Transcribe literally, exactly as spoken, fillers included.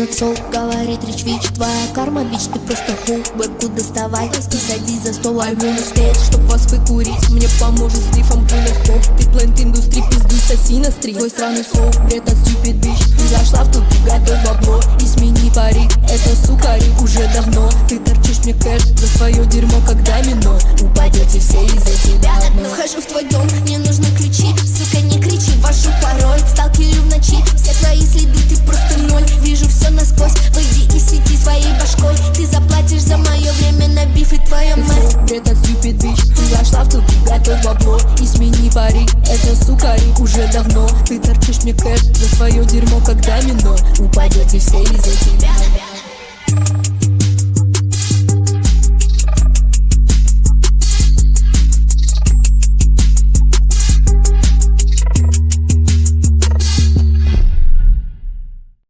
лицо, говорит речь вич. Твоя карма, бич, ты просто ху. Вебку доставай и садись за стол. I'm on stage, чтоб вас выкурить. Мне поможет с рифом пыльных поп. Ты плент индустрии, пиздуй, соси на стрим. Твой сраный флоу, бред от stupid bitch. Ты зашла в тупик, готовь бабло и смени парик. Это сука рик уже давно. Ты торчишь мне кэш за свое дерьмо, как домино. Упадете все из-за тебя одно. Вхожу в твой дом, мне нужны ключи. Сука, не кричи, ввожу пароль. Сталкерю в ночи, все твои следы, ты просто ноль. Вижу все насквозь, выйди и свети своей башкой. Ты заплатишь за мое время на биф и твое мэр. Бред от stupid bitch. Ты зашла в тупик, готовь бабло и смени парик. Это сука рик уже давно. Ты торчишь мне кэш за свое дерьмо, как домино. Упадете все из